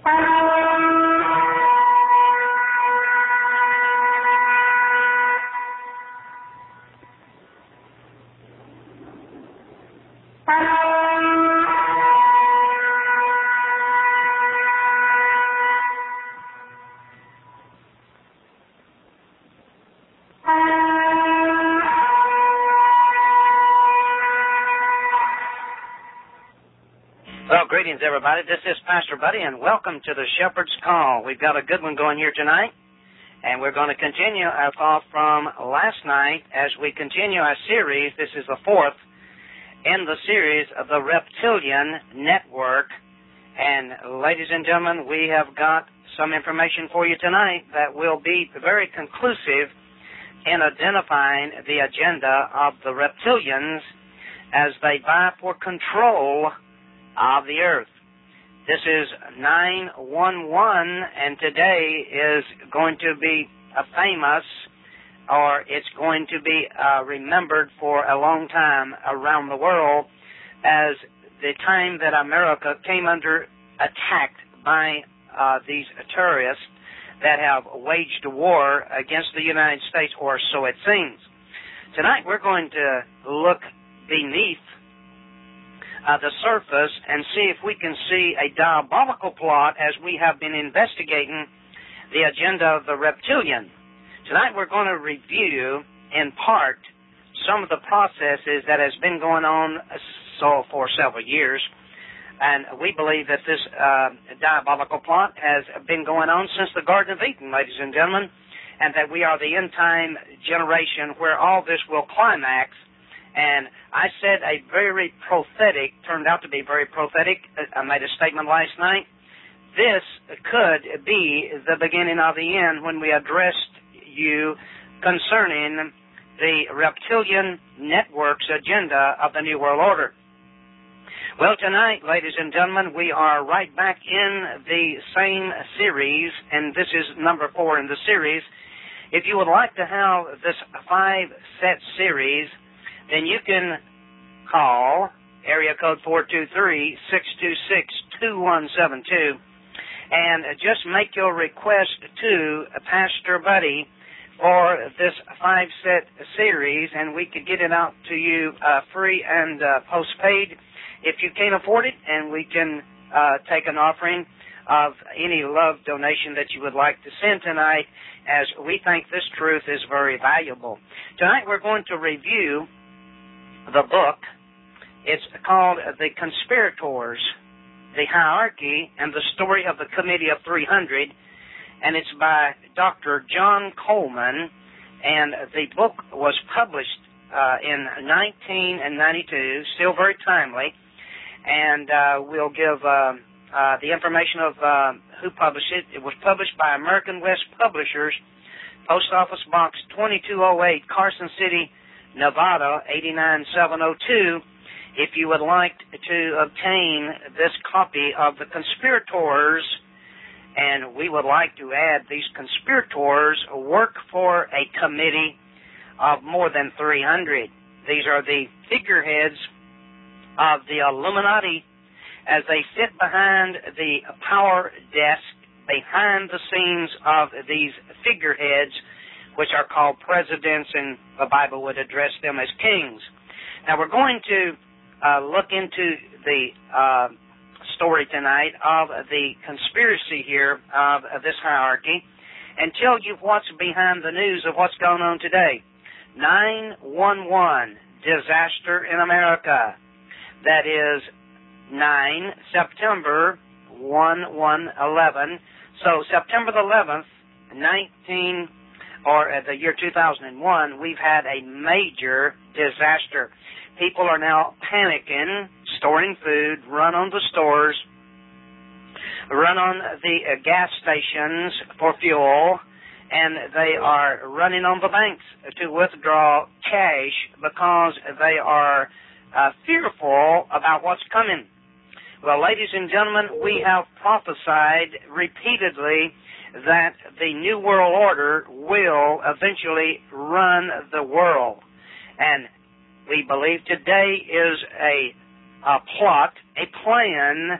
Well, greetings, everybody. This is Pastor Buddy, and welcome to the Shepherd's Call. We've got a good one going here tonight, and we're going to continue our thought from last night as we continue our series. This is the fourth in the series of the Reptilian Network. And, ladies and gentlemen, we have got some information for you tonight that will be very conclusive in identifying the agenda of the reptilians as they vie for control of the earth. This is 911, and today is going to be famous, or it's going to be remembered for a long time around the world as the time that America came under attack by these terrorists that have waged a war against the United States, or so it seems. Tonight we're going to look beneath the surface and see if we can see a diabolical plot as we have been investigating the agenda of the reptilian. Tonight we're going to review, in part, some of the processes that has been going on for several years, and we believe that this diabolical plot has been going on since the Garden of Eden, ladies and gentlemen, and that we are the end-time generation where all this will climax. And I said turned out to be very prophetic. I made a statement last night. This could be the beginning of the end when we addressed you concerning the reptilian network's agenda of the New World Order. Well, tonight, ladies and gentlemen, we are right back in the same series, and this is number 4 in the series. If you would like to have this 5-set series, then you can call area code 423-626-2172 and just make your request to Pastor Buddy for this 5-set series, and we could get it out to you free and postpaid if you can't afford it, and we can take an offering of any love donation that you would like to send tonight, as we think this truth is very valuable. Tonight we're going to review the book. It's called The Conspirators, the Hierarchy, and the Story of the Committee of 300, and it's by Dr. John Coleman, and the book was published in 1992, still very timely, and we'll give the information of who published it. It was published by American West Publishers, Post Office Box 2208, Carson City, Nevada, 89702. If you would like to obtain this copy of The Conspirators, and we would like to add these conspirators work for a committee of more than 300. These are the figureheads of the Illuminati as they sit behind the power desk, behind the scenes of these figureheads, which are called presidents, and the Bible would address them as kings. Now, we're going to look into the story tonight of the conspiracy here of this hierarchy and tell you what's behind the news of what's going on today. 911, disaster in America. That is 9 September 1111. So September the 11th, the year 2001, we've had a major disaster. People are now panicking, storing food, run on the stores, run on the gas stations for fuel, and they are running on the banks to withdraw cash because they are fearful about what's coming. Well, ladies and gentlemen, we have prophesied repeatedly that the New World Order will eventually run the world. And we believe today is a plot, a plan,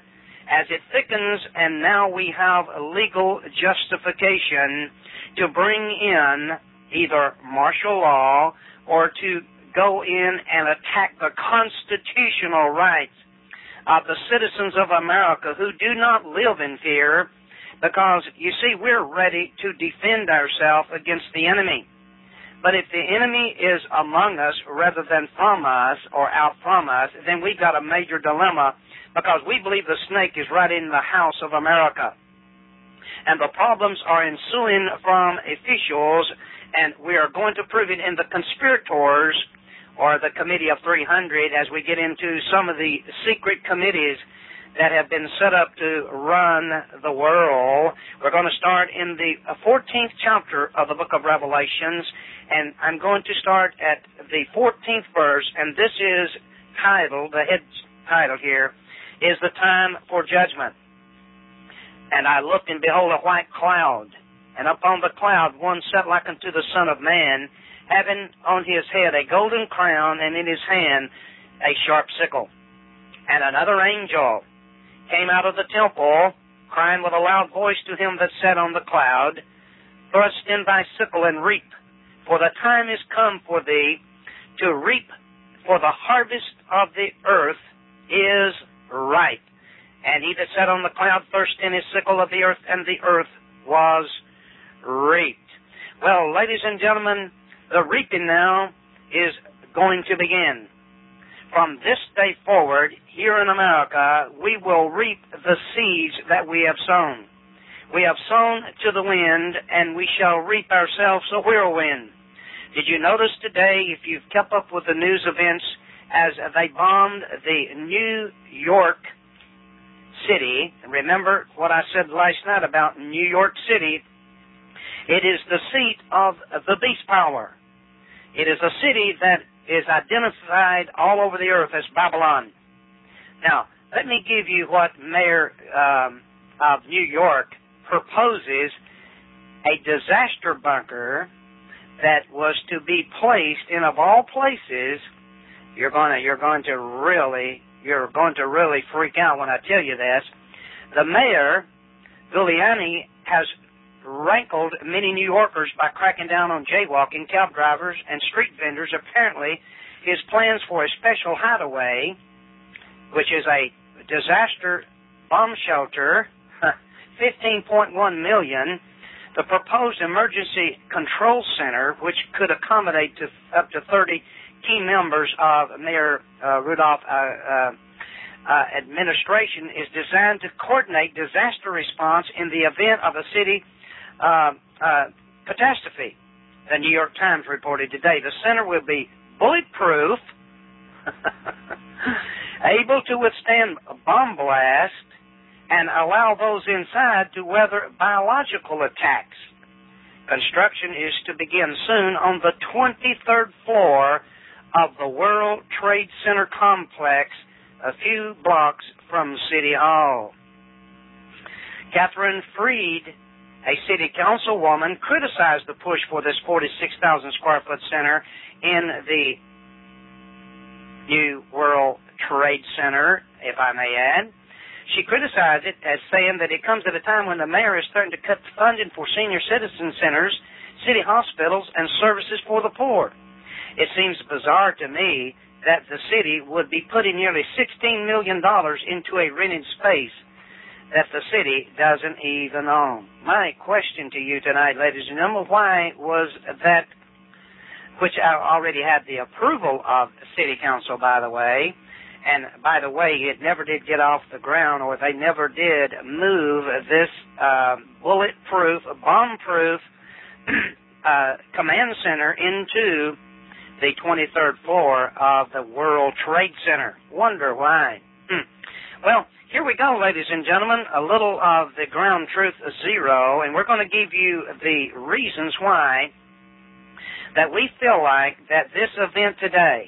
as it thickens, and now we have legal justification to bring in either martial law or to go in and attack the constitutional rights of the citizens of America who do not live in fear, because, you see, we're ready to defend ourselves against the enemy. But if the enemy is among us rather than from us or out from us, then we've got a major dilemma, because we believe the snake is right in the house of America. And the problems are ensuing from officials, and we are going to prove it in the conspirators, or the Committee of 300, as we get into some of the secret committees that have been set up to run the world. We're going to start in the 14th chapter of the book of Revelations, and I'm going to start at the 14th verse, and this is titled, the head title here, is The Time for Judgment. And I looked, and behold, a white cloud, and upon the cloud one sat like unto the Son of Man, having on his head a golden crown, and in his hand a sharp sickle. And another angel came out of the temple, crying with a loud voice to him that sat on the cloud, Thrust in thy sickle and reap, for the time is come for thee to reap, for the harvest of the earth is ripe. And he that sat on the cloud thrust in his sickle of the earth, and the earth was reaped. Well, ladies and gentlemen, the reaping now is going to begin. From this day forward, here in America, we will reap the seeds that we have sown. We have sown to the wind, and we shall reap ourselves a whirlwind. Did you notice today, if you've kept up with the news events, as they bombed the New York City, remember what I said last night about New York City, it is the seat of the beast power. It is a city that is identified all over the earth as Babylon. Now, let me give you what Mayor of New York proposes, a disaster bunker that was to be placed in, of all places, you're going to really freak out when I tell you this. The mayor, Giuliani, has rankled many New Yorkers by cracking down on jaywalking, cab drivers, and street vendors. Apparently, his plans for a special hideaway, which is a disaster bomb shelter, $15.1 million, the proposed emergency control center, which could accommodate up to 30 key members of Mayor Rudolph administration, is designed to coordinate disaster response in the event of a city catastrophe. The New York Times reported today the center will be bulletproof, able to withstand a bomb blast, and allow those inside to weather biological attacks. Construction is to begin soon on the 23rd floor of the World Trade Center complex, a few blocks from City Hall. Catherine Freed, a city councilwoman, criticized the push for this 46,000 square foot center in the new World Trade Center, if I may add. She criticized it as saying that it comes at a time when the mayor is starting to cut funding for senior citizen centers, city hospitals, and services for the poor. It seems bizarre to me that the city would be putting nearly $16 million into a rented space that the city doesn't even own. My question to you tonight, ladies and gentlemen, why was that, which I already had the approval of the city council, by the way, and by the way, it never did get off the ground, or they never did move this bulletproof, bomb-proof command center into the 23rd floor of the World Trade Center. Wonder why. Well, here we go, ladies and gentlemen, a little of the ground truth zero, and we're going to give you the reasons why that we feel like that this event today,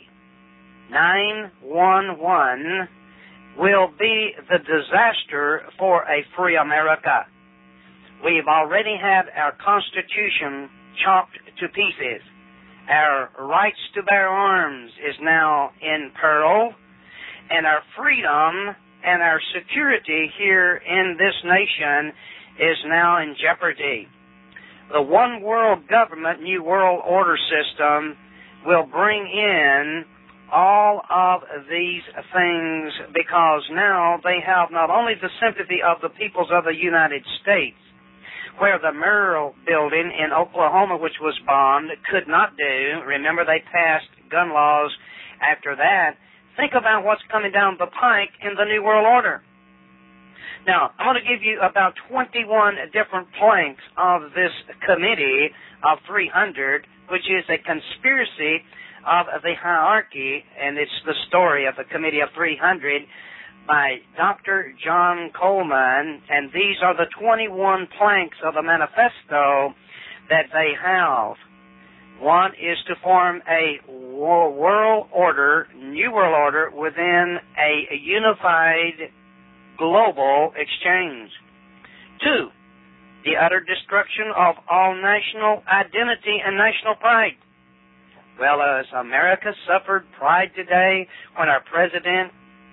9/11, will be the disaster for a free America. We've already had our Constitution chopped to pieces. Our rights to bear arms is now in peril, and our freedom and our security here in this nation is now in jeopardy. The one world government, new world order system will bring in all of these things because now they have not only the sympathy of the peoples of the United States, where the Merrill building in Oklahoma, which was bombed, could not do. Remember, they passed gun laws after that. Think about what's coming down the pike in the New World Order. Now, I'm going to give you about 21 different planks of this committee of 300, which is a conspiracy of the hierarchy, and it's the story of the Committee of 300 by Dr. John Coleman, and these are the 21 planks of the manifesto that they have. One is to form a world order, new world order, within a unified global exchange. 2, the utter destruction of all national identity and national pride. Well, as America suffered pride today when our president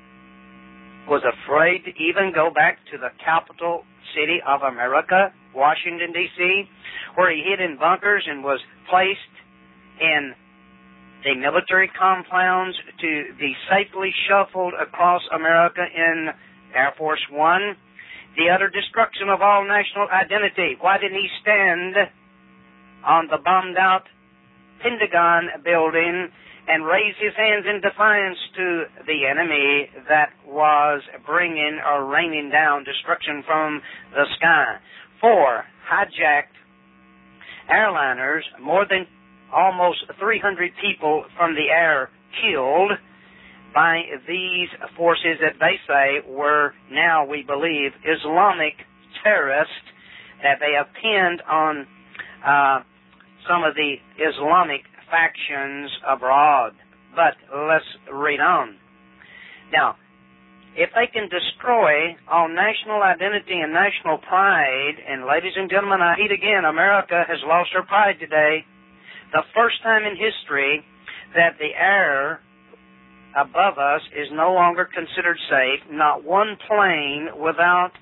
was afraid to even go back to the capital city of America, Washington, D.C., where he hid in bunkers and was placed in the military compounds to be safely shuffled across America in Air Force One. The utter destruction of all national identity. Why didn't he stand on the bombed-out Pentagon building and raise his hands in defiance to the enemy that was bringing or raining down destruction from the sky? 4, hijacked airliners, more than almost 300 people from the air killed by these forces that they say were now, we believe, Islamic terrorists that they have pinned on some of the Islamic factions abroad. But let's read on. Now, if they can destroy all national identity and national pride, and ladies and gentlemen, I repeat again, America has lost her pride today. The first time in history that the air above us is no longer considered safe. Not one plane without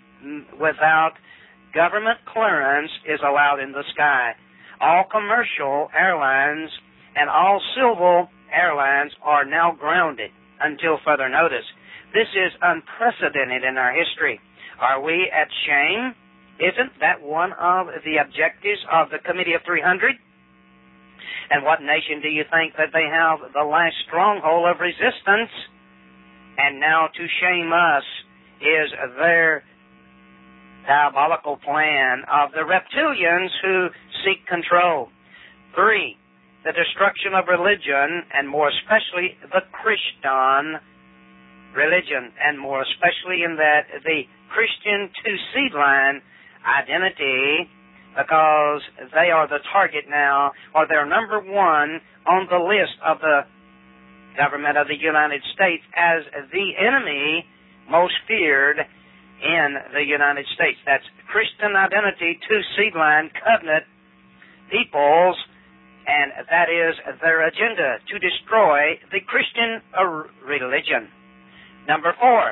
government clearance is allowed in the sky. All commercial airlines and all civil airlines are now grounded until further notice. This is unprecedented in our history. Are we at shame? Isn't that one of the objectives of the Committee of 300? And what nation do you think that they have the last stronghold of resistance? And now to shame us is their diabolical plan of the reptilians who seek control. 3, the destruction of religion, and more especially the Christian religion, and more especially in that the Christian two-seed line identity, because they are the target now, or they're number one on the list of the government of the United States as the enemy most feared in the United States. That's Christian identity, two-seed line, covenant peoples, and that is their agenda, to destroy the Christian religion. Number 4,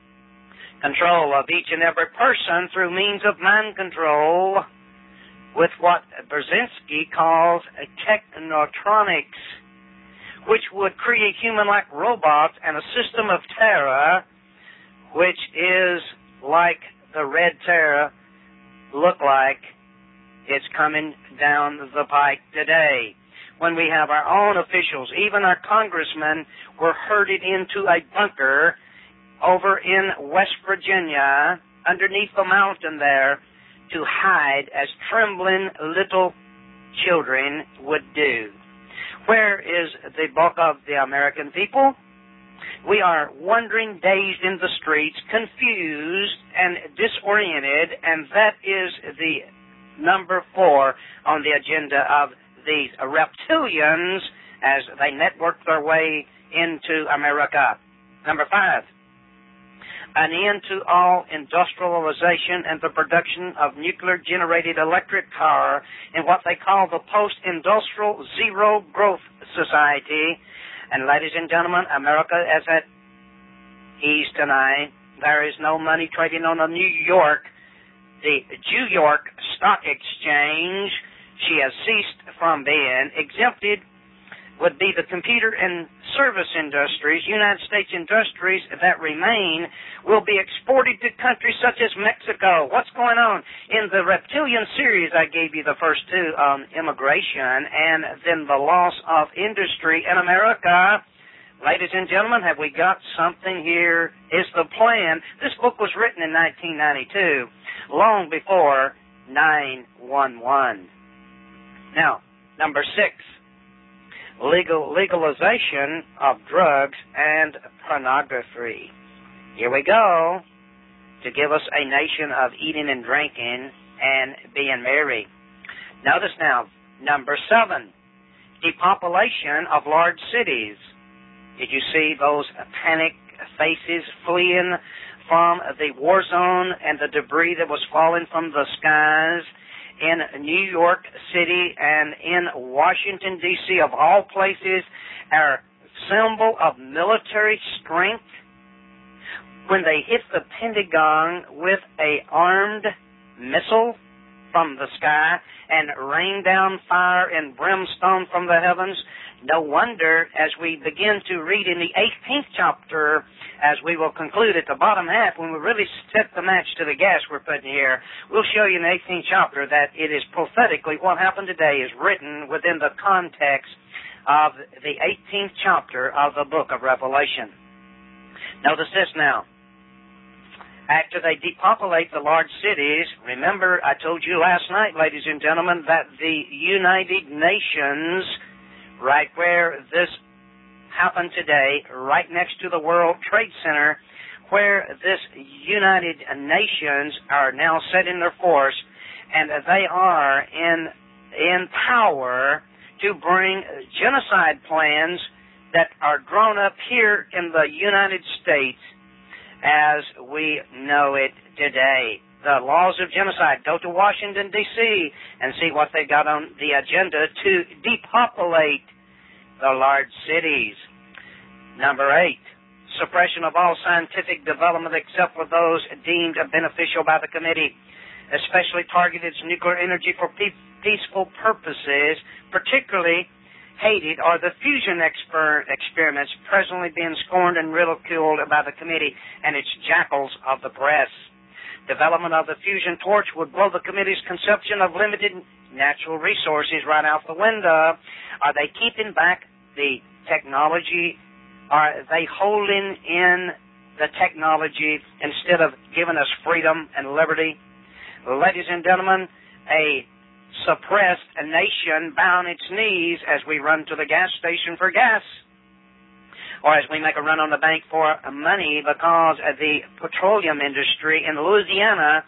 control of each and every person through means of mind control with what Brzezinski calls technotronics, which would create human-like robots and a system of terror which is like the Red Terror look like it's coming down the pike today. When we have our own officials, even our congressmen, were herded into a bunker over in West Virginia, underneath the mountain there, to hide as trembling little children would do. Where is the bulk of the American people? We are wandering, dazed in the streets, confused and disoriented, and that is the number 4 on the agenda of these reptilians as they network their way into America. Number 5, an end to all industrialization and the production of nuclear-generated electric power in what they call the post-industrial zero-growth society. And ladies and gentlemen, America is at ease tonight There is no money trading on the New York Stock Exchange. She has ceased from being exempted. Would be the computer and service industries. United States industries that remain will be exported to countries such as Mexico. What's going on? In the reptilian series, I gave you the first two on immigration and then the loss of industry in America. Ladies and gentlemen, have we got something here? Is the plan. This book was written in 1992, long before 9/11. Now, number 6. Legalization of drugs and pornography. Here we go, to give us a nation of eating and drinking and being merry. Notice now, number 7, depopulation of large cities. Did you see those panic faces fleeing from the war zone and the debris that was falling from the skies? In New York City and in Washington, D.C., of all places, our symbol of military strength, when they hit the Pentagon with an armed missile from the sky and rain down fire and brimstone from the heavens, no wonder, as we begin to read in the 18th chapter, as we will conclude at the bottom half, when we really set the match to the gas we're putting here, we'll show you in the 18th chapter that it is prophetically what happened today is written within the context of the 18th chapter of the book of Revelation. Notice this now. After they depopulate the large cities, remember I told you last night, ladies and gentlemen, that the United Nations, right where this happened today, right next to the World Trade Center, where this United Nations are now setting their force, and they are in power to bring genocide plans that are drawn up here in the United States as we know it today. The laws of genocide. Go to Washington, D.C. and see what they got on the agenda to depopulate the large cities. Number 8, suppression of all scientific development except for those deemed beneficial by the committee, especially targeted nuclear energy for peaceful purposes. Particularly hated are the fusion experiments presently being scorned and ridiculed by the committee and its jackals of the press. Development of the fusion torch would blow the committee's conception of limited natural resources right out the window. Are they keeping back the technology? Are they holding in the technology instead of giving us freedom and liberty? Ladies and gentlemen, a suppressed nation bound its knees as we run to the gas station for gas, or as we make a run on the bank for money because of the petroleum industry in Louisiana.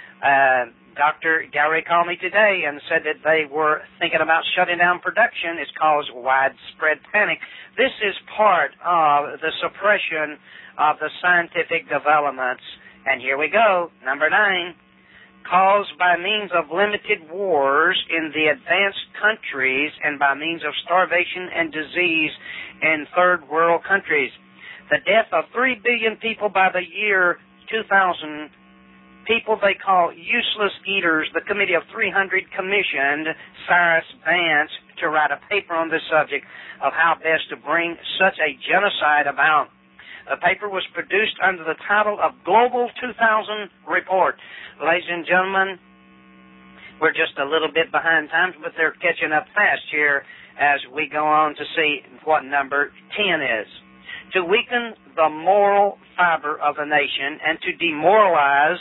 Dr. Gary called me today and said that they were thinking about shutting down production. It's caused widespread panic. This is part of the suppression of the scientific developments. And here we go, number 9. Caused by means of limited wars in the advanced countries and by means of starvation and disease in third world countries. The death of 3 billion people by the year 2000, people they call useless eaters. The Committee of 300 commissioned Cyrus Vance to write a paper on this subject of how best to bring such a genocide about. The paper was produced under the title of Global 2000 Report. Ladies and gentlemen, we're just a little bit behind times, but they're catching up fast here as we go on to see what number 10 is. To weaken the moral fiber of a nation and to demoralize,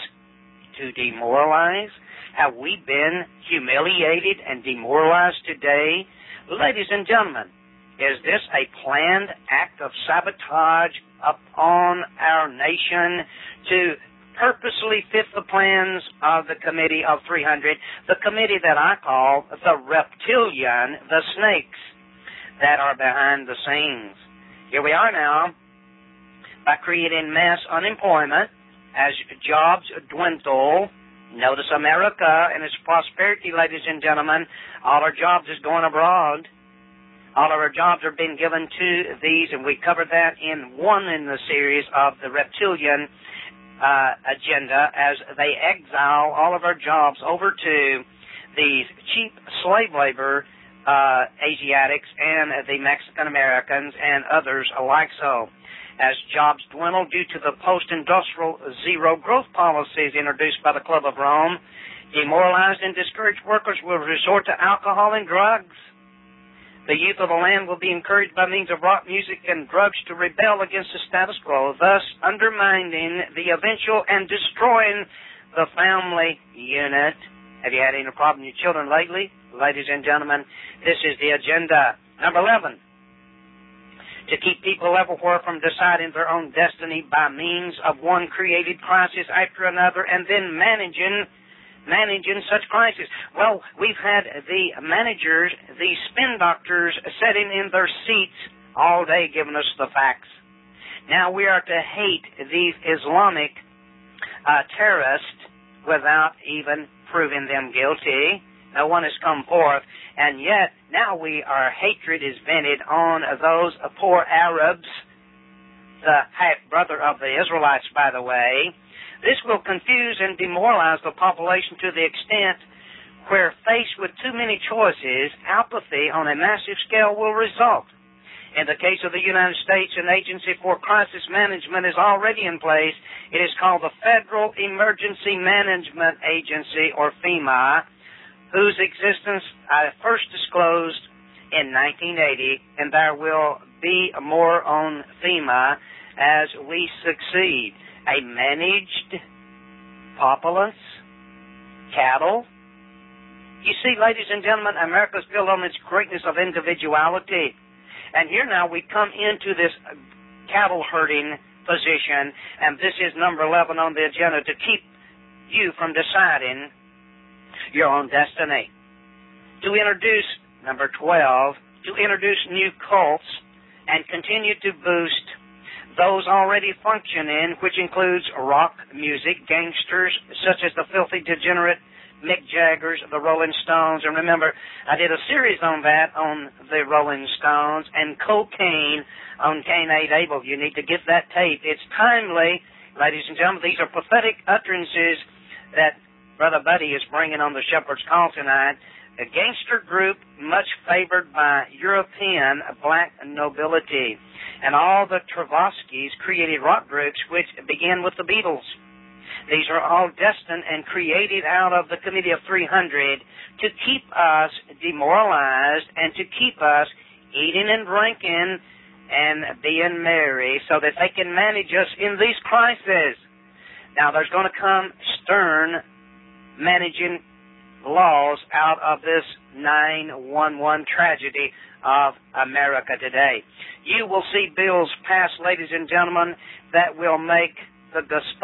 have we been humiliated and demoralized today? Ladies and gentlemen, is this a planned act of sabotage upon our nation to purposely fit the plans of the Committee of 300, the committee that I call the reptilian, the snakes that are behind the scenes? Here we are now, by creating mass unemployment as jobs dwindle. Notice America and its prosperity, ladies and gentlemen. All our jobs is going abroad. All of our jobs are being given to these, and we covered that in the series of the reptilian agenda as they exile all of our jobs over to these cheap slave labor Asiatics and the Mexican Americans and others alike so. As jobs dwindle due to the post-industrial zero-growth policies introduced by the Club of Rome, demoralized and discouraged workers will resort to alcohol and drugs. The youth of the land will be encouraged by means of rock music and drugs to rebel against the status quo, thus undermining the eventual and destroying the family unit. Have you had any problem with your children lately? Ladies and gentlemen, this is the agenda. Number 11, to keep people everywhere from deciding their own destiny by means of one created crisis after another and then managing such crises. Well, we've had the managers, the spin doctors, sitting in their seats all day giving us the facts. Now we are to hate these Islamic terrorists without even proving them guilty. No one has come forth, and yet now our hatred is vented on those poor Arabs, the half-brother of the Israelites, by the way. This will confuse and demoralize the population to the extent where, faced with too many choices, apathy on a massive scale will result. In the case of the United States, an agency for crisis management is already in place. It is called the Federal Emergency Management Agency, or FEMA, whose existence I first disclosed in 1980, and there will be more on FEMA as we succeed. A managed populace, cattle. You see, ladies and gentlemen, America's built on its greatness of individuality. And here now we come into this cattle herding position, and this is number 11 on the agenda, to keep you from deciding your own destiny. To introduce, number 12, to introduce new cults and continue to boost those already functioning, which includes rock music, gangsters such as the filthy degenerate Mick Jaggers, the Rolling Stones, and remember, I did a series on that, on the Rolling Stones, and cocaine on Cain Ate Abel. You need to get that tape. It's timely, ladies and gentlemen. These are pathetic utterances that Brother Buddy is bringing on the Shepherd's Call tonight. A gangster group much favored by European black nobility. And all the Tchaikovskys created rock groups which began with the Beatles. These are all destined and created out of the Committee of 300 to keep us demoralized and to keep us eating and drinking and being merry so that they can manage us in these crises. Now, there's going to come stern managing laws out of this 9/11 tragedy of America today. You will see bills passed, ladies and gentlemen, that will make the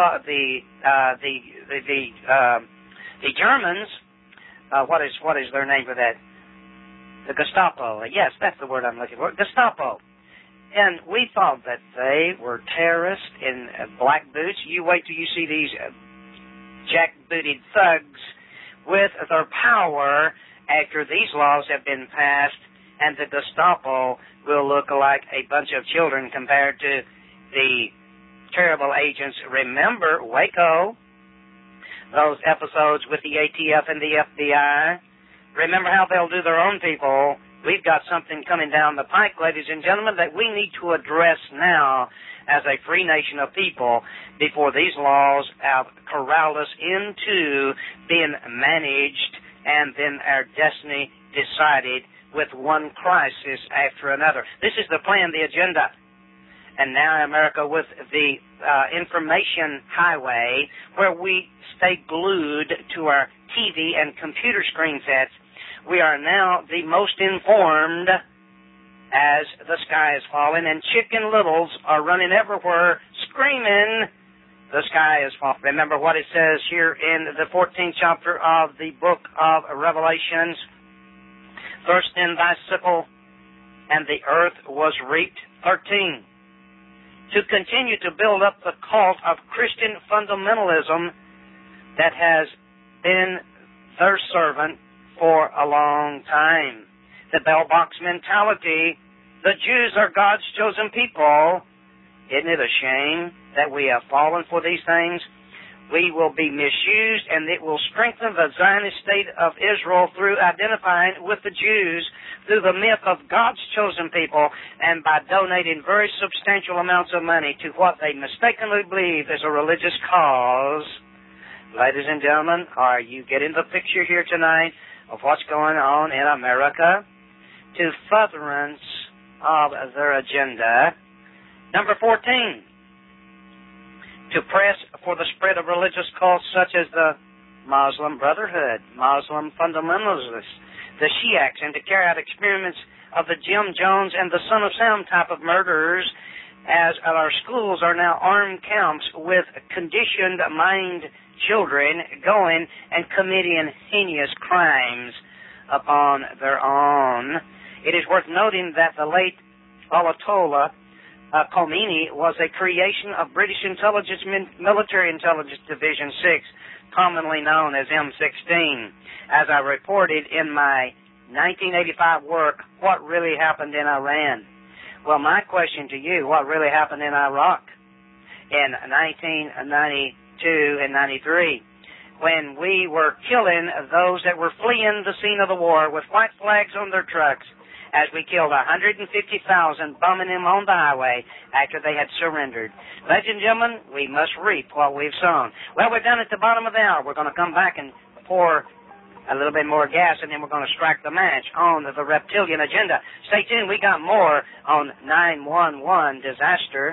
Germans, what is their name for that? The Gestapo. Yes, that's the word I'm looking for. Gestapo. And we thought that they were terrorists in black boots. You wait till you see these jack-booted thugs with their power after these laws have been passed, and the Gestapo will look like a bunch of children compared to the terrible agents. Remember Waco, those episodes with the ATF and the FBI. Remember how they'll do their own people. We've got something coming down the pike, ladies and gentlemen, that we need to address now as a free nation of people before these laws have corralled us into being managed and then our destiny decided with one crisis after another. This is the plan, the agenda. And now America with the information highway, where we stay glued to our TV and computer screen sets, we are now the most informed as the sky is falling, and Chicken Littles are running everywhere screaming, the sky is falling. Remember what it says here in the 14th chapter of the book of Revelations. First in thy sickle, and the earth was reaped. 13. To continue to build up the cult of Christian fundamentalism that has been their servant for a long time. The bell box mentality, the Jews are God's chosen people, Isn't it a shame that we have fallen for these things? We will be misused, and it will strengthen the Zionist state of Israel through identifying with the Jews through the myth of God's chosen people and by donating very substantial amounts of money to what they mistakenly believe is a religious cause. Ladies and gentlemen, are you getting the picture here tonight of what's going on in America? To furtherance of their agenda. Number 14, to press for the spread of religious cults such as the Muslim Brotherhood, Muslim fundamentalists, the Shiites, and to carry out experiments of the Jim Jones and the Son of Sam type of murderers, as our schools are now armed camps with conditioned mind children going and committing heinous crimes upon their own. It is worth noting that the late Ayatollah Khomeini was a creation of British Intelligence Military Intelligence Division 6, commonly known as M16. As I reported in my 1985 work, What Really Happened in Iran? Well, my question to you, what really happened in Iraq in 1992 and 93? When we were killing those that were fleeing the scene of the war with white flags on their trucks, as we killed 150,000, bumming them on the highway after they had surrendered. Ladies and gentlemen, we must reap what we've sown. Well, we're done at the bottom of the hour. We're going to come back and pour a little bit more gas, and then we're going to strike the match on the reptilian agenda. Stay tuned. We got more on 911 disaster.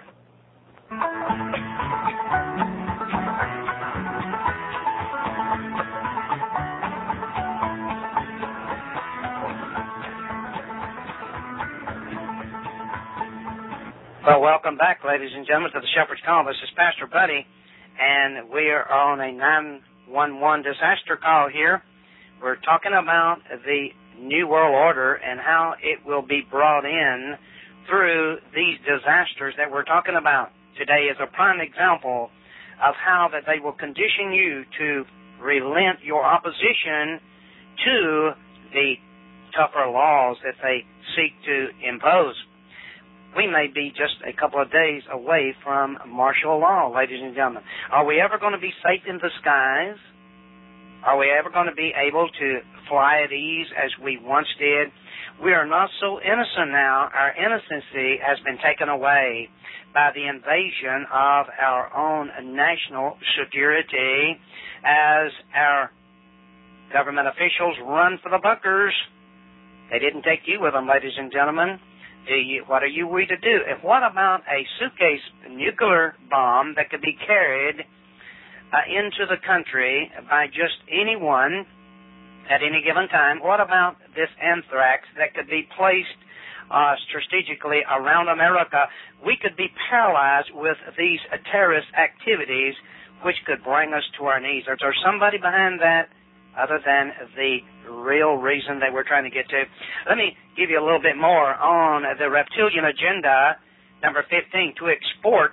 Well, welcome back, ladies and gentlemen, to the Shepherd's Call. This is Pastor Buddy, and we are on a 911 disaster call here. We're talking about the New World Order and how it will be brought in through these disasters that we're talking about. Today is a prime example of how that they will condition you to relent your opposition to the tougher laws that they seek to impose. We may be just a couple of days away from martial law, ladies and gentlemen. Are we ever going to be safe in the skies? Are we ever going to be able to fly at ease as we once did? We are not so innocent now. Our innocency has been taken away by the invasion of our own national security as our government officials run for the bunkers. They didn't take you with them, ladies and gentlemen. What are we to do? And what about a suitcase nuclear bomb that could be carried into the country by just anyone at any given time? What about this anthrax that could be placed strategically around America? We could be paralyzed with these terrorist activities, which could bring us to our knees. Is there somebody behind that other than the real reason that we're trying to get to? Let me give you a little bit more on the reptilian agenda, number 15, to export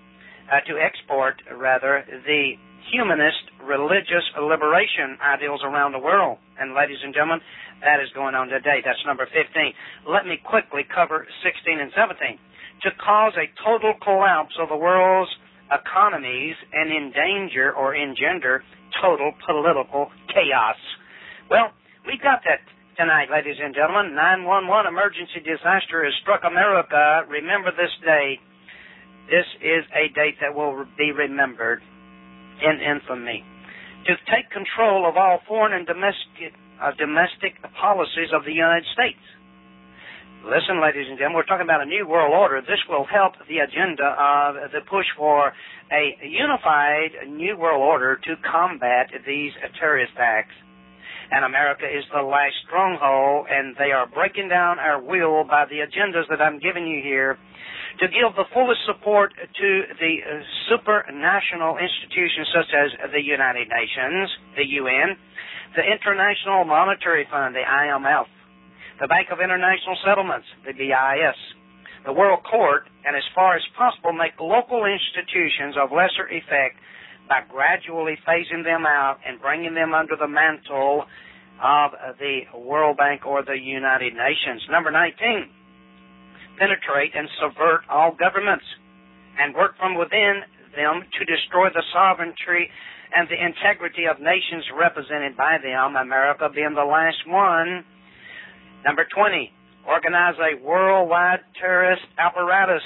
the humanist religious liberation ideals around the world. And ladies and gentlemen, that is going on today. That's number 15. Let me quickly cover 16 and 17. To cause a total collapse of the world's economies and engender total political chaos. Well, we got that tonight, ladies and gentlemen. 911 emergency disaster has struck America. Remember this day. This is a date that will be remembered in infamy. To take control of all foreign and domestic policies of the United States. Listen, ladies and gentlemen, we're talking about a new world order. This will help the agenda of the push for a unified new world order to combat these terrorist acts. And America is the last stronghold, and they are breaking down our will by the agendas that I'm giving you here to give the fullest support to the supranational institutions such as the United Nations, the UN, the International Monetary Fund, the IMF, the Bank of International Settlements, the BIS, the World Court, and as far as possible make local institutions of lesser effect by gradually phasing them out and bringing them under the mantle of the World Bank or the United Nations. Number 19, penetrate and subvert all governments and work from within them to destroy the sovereignty and the integrity of nations represented by them, America being the last one. Number 20, organize a worldwide terrorist apparatus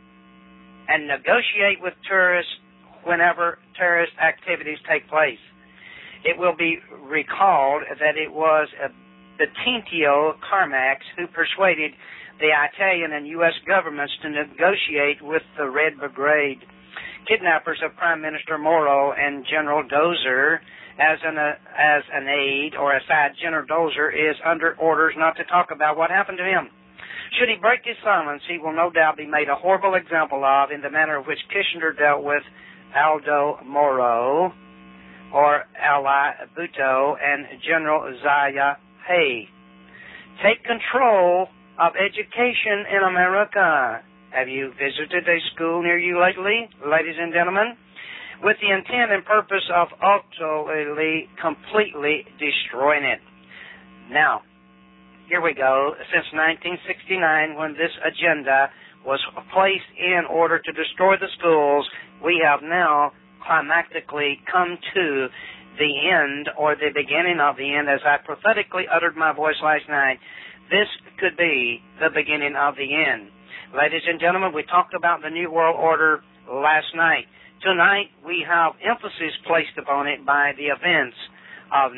and negotiate with terrorists whenever terrorist activities take place. It will be recalled that it was Bentinho Carmax who persuaded the Italian and U.S. governments to negotiate with the Red Brigade, kidnappers of Prime Minister Moro and General Dozier. As an aide or aside, General Dozier is under orders not to talk about what happened to him. Should he break his silence, he will no doubt be made a horrible example of in the manner of which Kissinger dealt with Aldo Moro or Ali Bhutto and General Zia Hay. Take control of education in America. Have you visited a school near you lately, ladies and gentlemen? With the intent and purpose of utterly, completely destroying it. Now, here we go. Since 1969, when this agenda was placed in order to destroy the schools, we have now climactically come to the end or the beginning of the end. As I prophetically uttered my voice last night, this could be the beginning of the end. Ladies and gentlemen, we talked about the New World Order last night. Tonight, we have emphasis placed upon it by the events of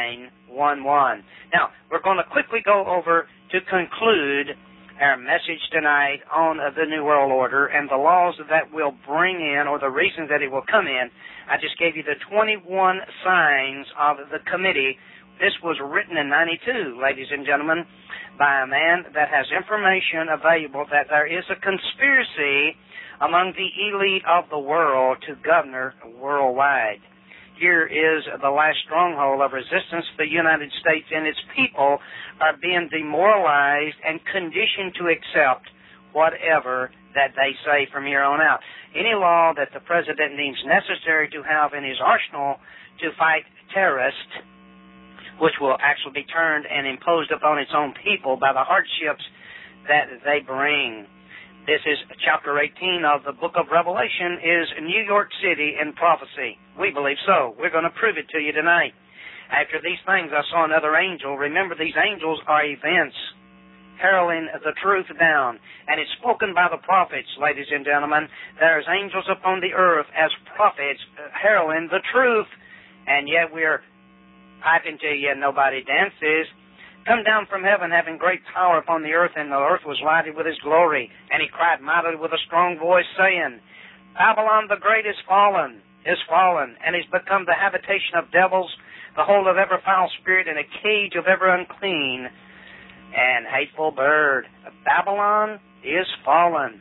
9/11. Now, we're going to quickly go over to conclude our message tonight on the New World Order and the laws that will bring in, or the reasons that it will come in. I just gave you the 21 signs of the committee. This was written in 92, ladies and gentlemen, by a man that has information available that there is a conspiracy among the elite of the world to govern worldwide. Here is the last stronghold of resistance. The United States and its people are being demoralized and conditioned to accept whatever that they say from here on out. Any law that the president deems necessary to have in his arsenal to fight terrorists, which will actually be turned and imposed upon its own people by the hardships that they bring. This is chapter 18 of the book of Revelation, is New York City in prophecy. We believe so. We're going to prove it to you tonight. After these things, I saw another angel. Remember, these angels are events heralding the truth down. And it's spoken by the prophets, ladies and gentlemen. There's angels upon the earth as prophets heralding the truth. And yet we're piping to you and nobody dances. Come down from heaven, having great power upon the earth, and the earth was lighted with his glory. And he cried mightily with a strong voice, saying, Babylon the great is fallen, and is become the habitation of devils, the hold of every foul spirit, and a cage of every unclean and hateful bird. Babylon is fallen.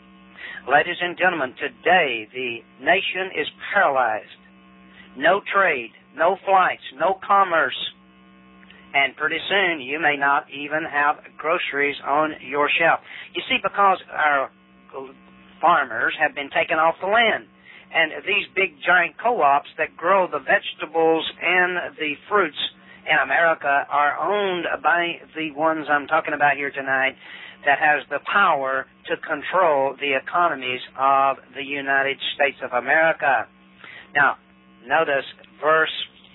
Ladies and gentlemen, today the nation is paralyzed. No trade, no flights, no commerce. And pretty soon you may not even have groceries on your shelf. You see, because our farmers have been taken off the land. And these big giant co-ops that grow the vegetables and the fruits in America are owned by the ones I'm talking about here tonight that has the power to control the economies of the United States of America. Now, notice verse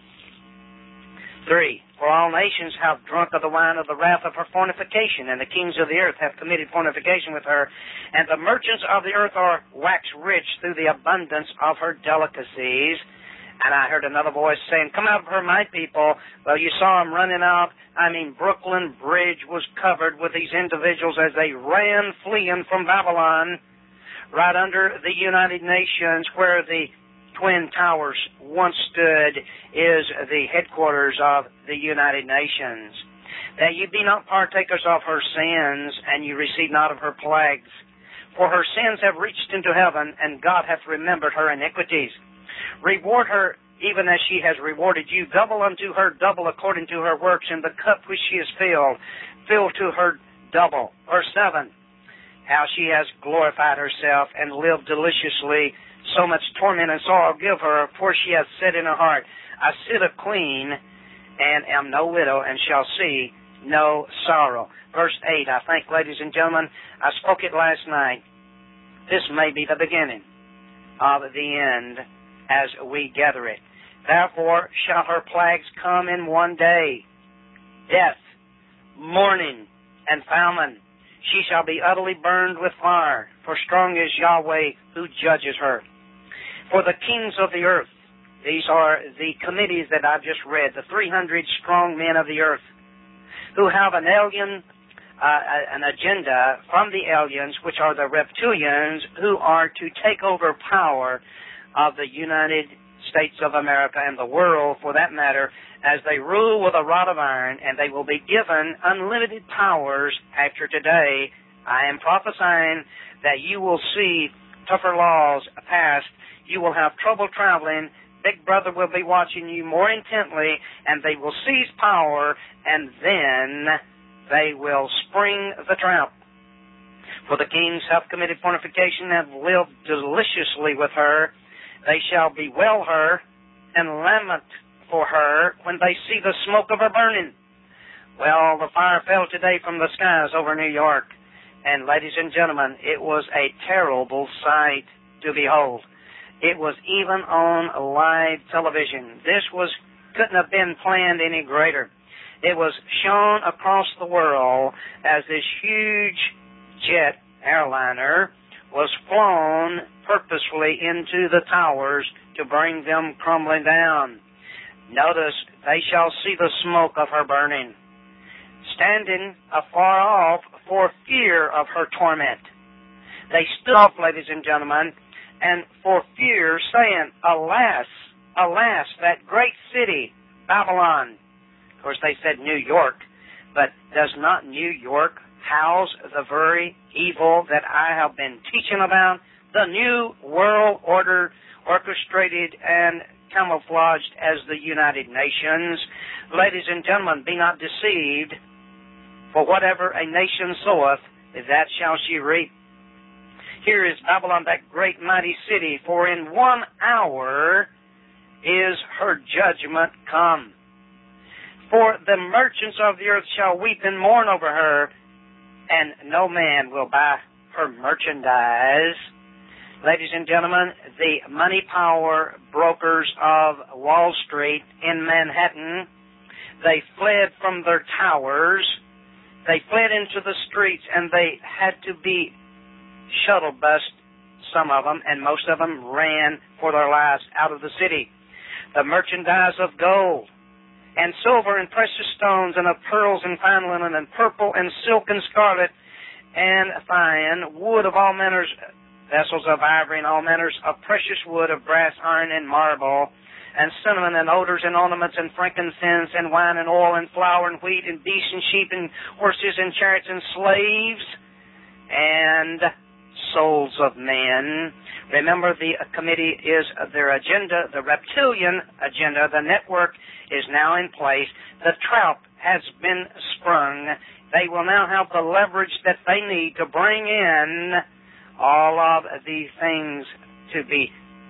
3. For all nations have drunk of the wine of the wrath of her fornication, and the kings of the earth have committed fornication with her, and the merchants of the earth are waxed rich through the abundance of her delicacies. And I heard another voice saying, Come out of her, my people. Well, you saw them running out. Brooklyn Bridge was covered with these individuals as they ran, fleeing from Babylon, right under the United Nations, where the Twin Towers once stood, is the headquarters of the United Nations. That you be not partakers of her sins, and you receive not of her plagues. For her sins have reached into heaven, and God hath remembered her iniquities. Reward her even as she has rewarded you. Double unto her double according to her works, and the cup which she has filled, fill to her double. Verse 7, how she has glorified herself and lived deliciously. So much torment and sorrow give her, for she hath said in her heart, I sit a queen, and am no widow, and shall see no sorrow. Verse 8, I think, ladies and gentlemen, I spoke it last night. this may be the beginning of the end as we gather it. Therefore shall her plagues come in one day, death, mourning, and famine. She shall be utterly burned with fire, for strong is Yahweh who judges her. For the kings of the earth, these are the committees that I've just read, the 300 strong men of the earth, who have an agenda from the aliens, which are the reptilians, who are to take over power of the United States of America and the world, for that matter, as they rule with a rod of iron, and they will be given unlimited powers after today. I am prophesying that you will see tougher laws passed. You will have trouble traveling. Big Brother will be watching you more intently, and they will seize power, and then they will spring the trap. For the kings have committed fornication and have lived deliciously with her. They shall bewail her and lament for her when they see the smoke of her burning. Well, the fire fell today from the skies over New York, and ladies and gentlemen, it was a terrible sight to behold. It was even on live television. This couldn't have been planned any greater. It was shown across the world as this huge jet airliner was flown purposefully into the towers to bring them crumbling down. Notice, they shall see the smoke of her burning, standing afar off for fear of her torment. They stood up, ladies and gentlemen, and for fear, saying, Alas, alas, that great city, Babylon. Of course, they said New York, but does not New York house the very evil that I have been teaching about? The New World Order, orchestrated and camouflaged as the United Nations. Ladies and gentlemen, be not deceived, for whatever a nation soweth, that shall she reap. Here is Babylon, that great mighty city, for in 1 hour is her judgment come. For the merchants of the earth shall weep and mourn over her, and no man will buy her merchandise. Ladies and gentlemen, the money power brokers of Wall Street in Manhattan, they fled from their towers. They fled into the streets, and they had to be shuttle bused, some of them, and most of them ran for their lives out of the city. The merchandise of gold and silver and precious stones and of pearls and fine linen and purple and silk and scarlet and fine wood of all manners, vessels of ivory and all manners of precious wood, of brass, iron, and marble, and cinnamon and odors and ornaments and frankincense and wine and oil and flour and wheat and beasts and sheep and horses and chariots and slaves and souls of men. Remember, the committee is their agenda, the reptilian agenda. The network is now in place. The trap has been sprung. They will now have the leverage that they need to bring in all of these things to be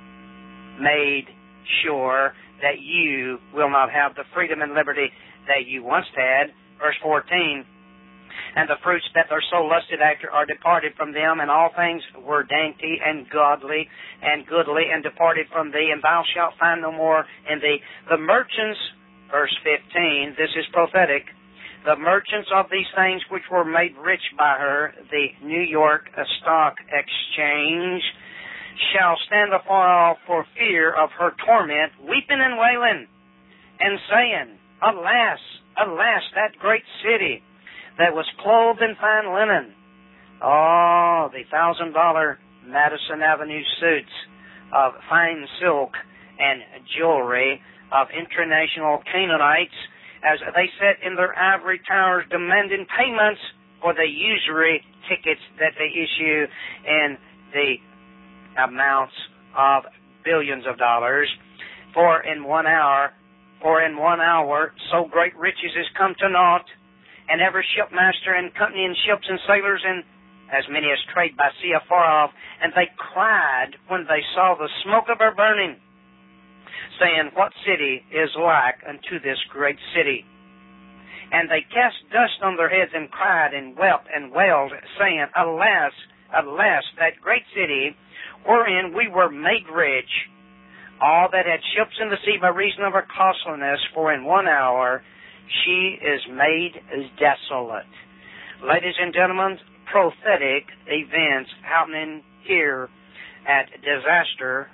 made sure that you will not have the freedom and liberty that you once had. Verse 14, and the fruits that their soul lusted after are departed from them, and all things were dainty and godly and goodly, and departed from thee, and thou shalt find no more in thee. The merchants, verse 15, this is prophetic, the merchants of these things which were made rich by her, the New York Stock Exchange, shall stand afar off for fear of her torment, weeping and wailing, and saying, Alas, alas, that great city that was clothed in fine linen. Oh, the $1,000 Madison Avenue suits of fine silk and jewelry of international Canaanites, as they sat in their ivory towers demanding payments for the usury tickets that they issue in the amounts of billions of dollars. For in 1 hour, so great riches is come to naught, and every shipmaster and company and ships and sailors and as many as trade by sea afar off, and they cried when they saw the smoke of her burning, saying, What city is like unto this great city? And they cast dust on their heads and cried and wept and wailed, saying, Alas, lest that great city wherein we were made rich, all that had ships in the sea by reason of her costliness, for in 1 hour she is made desolate. Ladies and gentlemen, prophetic events happening here at Disaster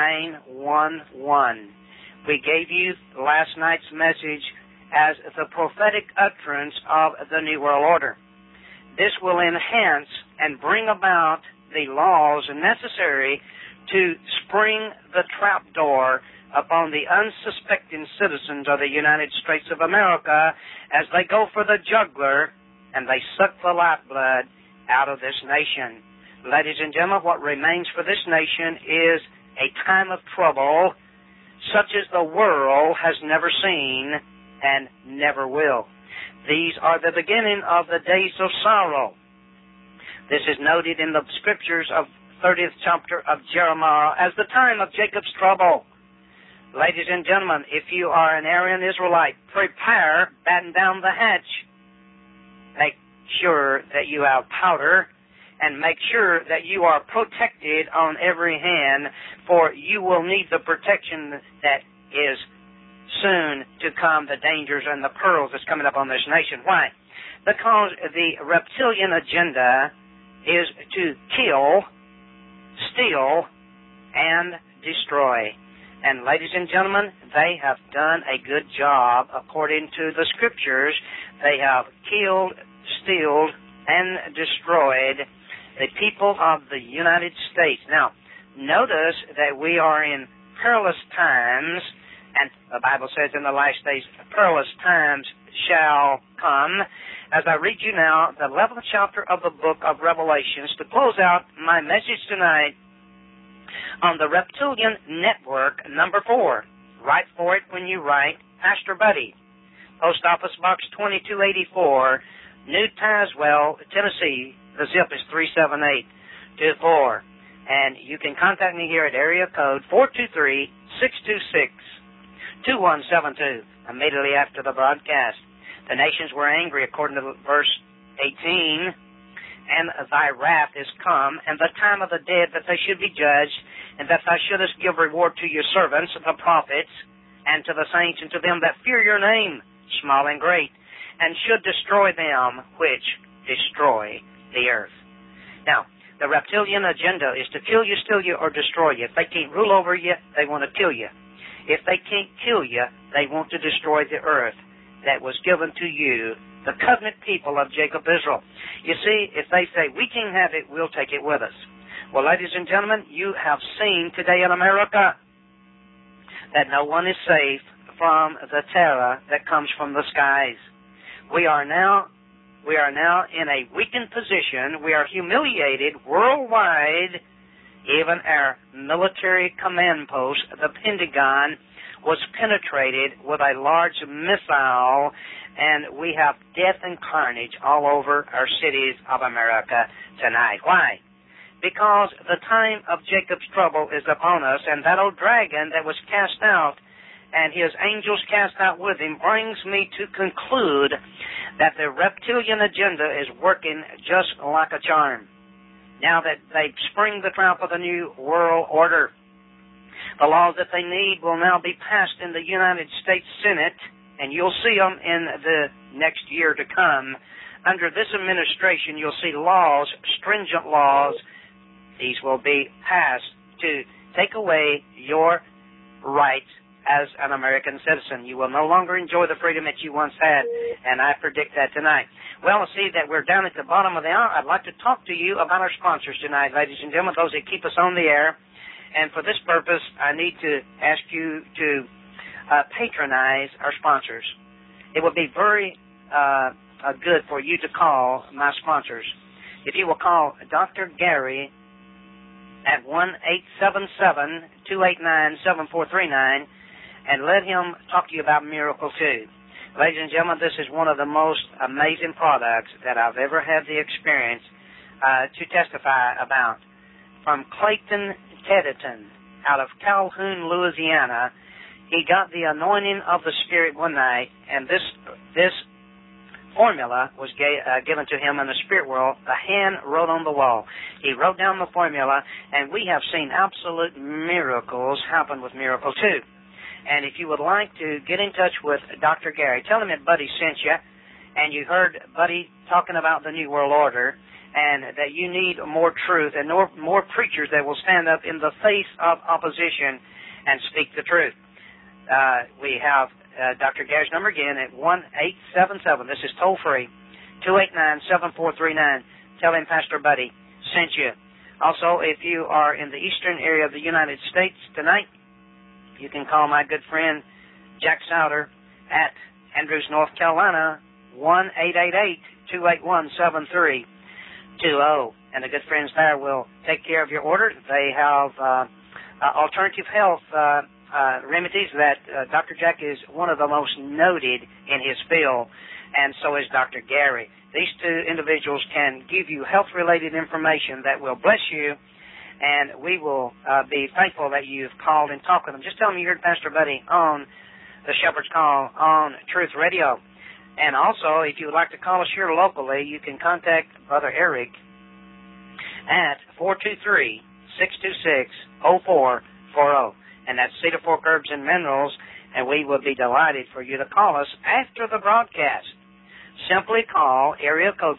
911. We gave you last night's message as the prophetic utterance of the New World Order. This will enhance and bring about the laws necessary to spring the trapdoor upon the unsuspecting citizens of the United States of America as they go for the jugular and they suck the lifeblood out of this nation. Ladies and gentlemen, what remains for this nation is a time of trouble such as the world has never seen and never will. These are the beginning of the days of sorrow. This is noted in the scriptures of 30th chapter of Jeremiah as the time of Jacob's trouble. Ladies and gentlemen, if you are an Aryan Israelite, prepare, batten down the hatch. Make sure that you have powder, and make sure that you are protected on every hand, for you will need the protection that is soon to come, the dangers and the perils that's coming up on this nation. Why? Because the reptilian agenda is to kill, steal, and destroy. And ladies and gentlemen, they have done a good job according to the scriptures. They have killed, stealed, and destroyed the people of the United States. Now, notice that we are in perilous times, and the Bible says in the last days, perilous times shall come. As I read you now the 11th chapter of the book of Revelations, to close out my message tonight on the Reptilian Network, number 4. Write for it when you write, Pastor Buddy, Post Office Box 2284, New Tazewell, Tennessee. The zip is 37824. And you can contact me here at area code 423-626-2172 immediately after the broadcast. The nations were angry, according to verse 18, and thy wrath is come, and the time of the dead that they should be judged, and that thou shouldest give reward to your servants, the prophets, and to the saints, and to them that fear your name, small and great, and should destroy them which destroy the earth. Now, the reptilian agenda is to kill you, steal you, or destroy you. If they can't rule over you, they want to kill you. If they can't kill you, they want to destroy the earth that was given to you, the covenant people of Jacob Israel. You see, if they say, we can have it, we'll take it with us. Well, ladies and gentlemen, you have seen today in America that no one is safe from the terror that comes from the skies. We are now in a weakened position. We are humiliated worldwide. Even our military command post, the Pentagon, was penetrated with a large missile, and we have death and carnage all over our cities of America tonight. Why? Because the time of Jacob's trouble is upon us, and that old dragon that was cast out and his angels cast out with him brings me to conclude that the reptilian agenda is working just like a charm. Now that they've sprung the trap of the New World Order, the laws that they need will now be passed in the United States Senate, and you'll see them in the next year to come. Under this administration, you'll see laws, stringent laws. These will be passed to take away your rights as an American citizen. You will no longer enjoy the freedom that you once had, and I predict that tonight. Well, I see that we're down at the bottom of the hour. I'd like to talk to you about our sponsors tonight, ladies and gentlemen, those that keep us on the air. And for this purpose, I need to ask you to patronize our sponsors. It would be very good for you to call my sponsors. If you will call Dr. Gary at 1-877-289-7439 and let him talk to you about Miracle 2. Ladies and gentlemen, this is one of the most amazing products that I've ever had the experience to testify about. From Clayton Tedeton out of Calhoun, Louisiana, he got the anointing of the Spirit one night, and this formula was given to him in the spirit world. The hand wrote on the wall. He wrote down the formula, and we have seen absolute miracles happen with Miracle 2. And if you would like to get in touch with Dr. Gary, tell him that Buddy sent you, and you heard Buddy talking about the New World Order, and that you need more truth and more preachers that will stand up in the face of opposition and speak the truth. We have Dr. Gary's number again at 1-877. This is toll-free, 289-7439. Tell him Pastor Buddy sent you. Also, if you are in the eastern area of the United States tonight, you can call my good friend Jack Souter at Andrews, North Carolina, 1-888-281-7320. And the good friends there will take care of your order. They have alternative health remedies that Dr. Jack is one of the most noted in his field, and so is Dr. Gary. These two individuals can give you health-related information that will bless you, and we will be thankful that you've called and talked with them. Just tell them you heard Pastor Buddy on the Shepherd's Call on Truth Radio. And also, if you would like to call us here locally, you can contact Brother Eric at 423-626-0440. And that's Cedar Fork Herbs and Minerals, and we will be delighted for you to call us after the broadcast. Simply call area code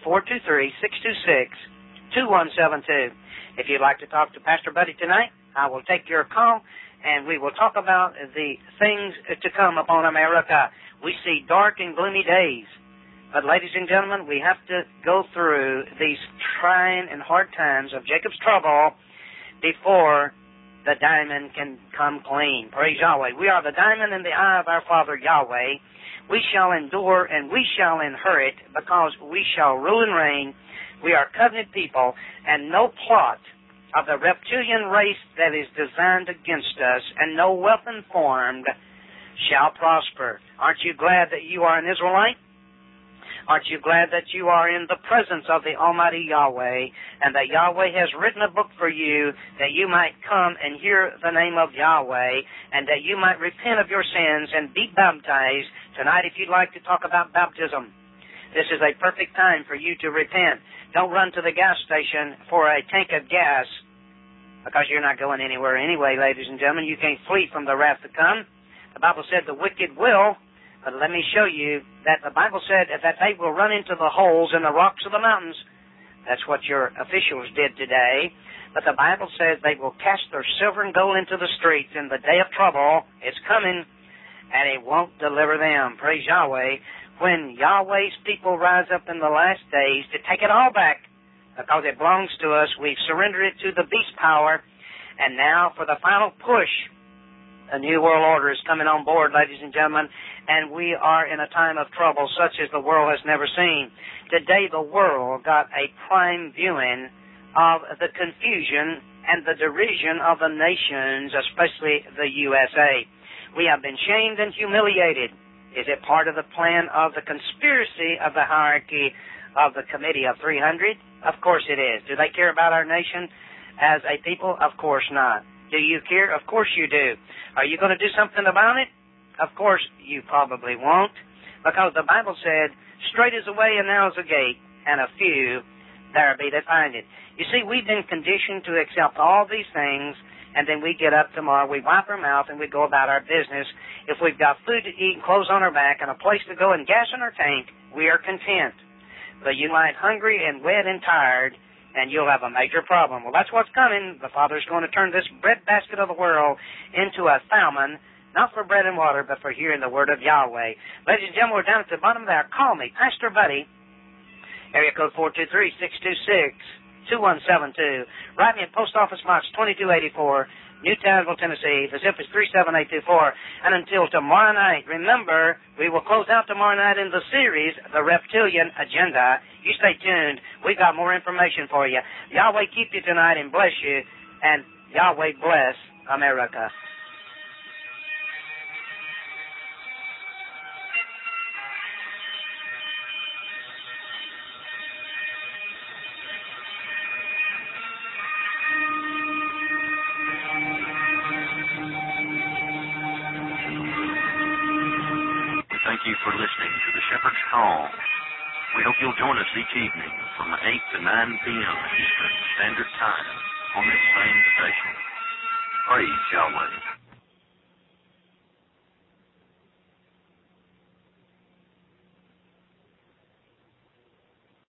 423-626-2172. If you'd like to talk to Pastor Buddy tonight, I will take your call, and we will talk about the things to come upon America. We see dark and gloomy days. But, ladies and gentlemen, we have to go through these trying and hard times of Jacob's trouble before the diamond can come clean. Praise Yahweh. We are the diamond in the eye of our Father Yahweh. We shall endure and we shall inherit because we shall rule and reign. We are covenant people, and no plot of the reptilian race that is designed against us and no weapon formed shall prosper. Aren't you glad that you are an Israelite? Aren't you glad that you are in the presence of the Almighty Yahweh, and that Yahweh has written a book for you that you might come and hear the name of Yahweh, and that you might repent of your sins and be baptized? Tonight, if you'd like to talk about baptism, this is a perfect time for you to repent. Don't run to the gas station for a tank of gas, because you're not going anywhere anyway, ladies and gentlemen. You can't flee from the wrath to come. The Bible said the wicked will. But let me show you that the Bible said that they will run into the holes in the rocks of the mountains. That's what your officials did today. But the Bible says they will cast their silver and gold into the streets in the day of trouble. It's coming, and it won't deliver them. Praise Yahweh. When Yahweh's people rise up in the last days to take it all back, because it belongs to us, we've surrendered it to the beast power. And now for the final push, a new world order is coming on board, ladies and gentlemen, and we are in a time of trouble such as the world has never seen. Today, the world got a prime viewing of the confusion and the derision of the nations, especially the USA. We have been shamed and humiliated. Is it part of the plan of the conspiracy of the hierarchy of the Committee of 300? Of course it is. Do they care about our nation as a people? Of course not. Do you care? Of course you do. Are you going to do something about it? Of course you probably won't, because the Bible said, straight is the way and narrow is the gate, and a few there be that find it. You see, we've been conditioned to accept all these things, and then we get up tomorrow, we wipe our mouth, and we go about our business. If we've got food to eat, clothes on our back, and a place to go, and gas in our tank, we are content. But you lie hungry and wet and tired, and you'll have a major problem. Well, that's what's coming. The Father's going to turn this breadbasket of the world into a famine, not for bread and water, but for hearing the word of Yahweh. Ladies and gentlemen, we're down at the bottom there. Call me, Pastor Buddy, area code 423-626-2172. Write me at Post Office Box 2284, New Townsville, Tennessee. The zip is 37824. And until tomorrow night, remember, we will close out tomorrow night in the series, The Reptilian Agenda. You stay tuned. We've got more information for you. Yahweh keep you tonight and bless you, and Yahweh bless America. Thank you for listening to the Shepherd's Call. We hope you'll join us each evening from 8 to 9 p.m. Eastern Standard Time on this same station. Praise Yahweh.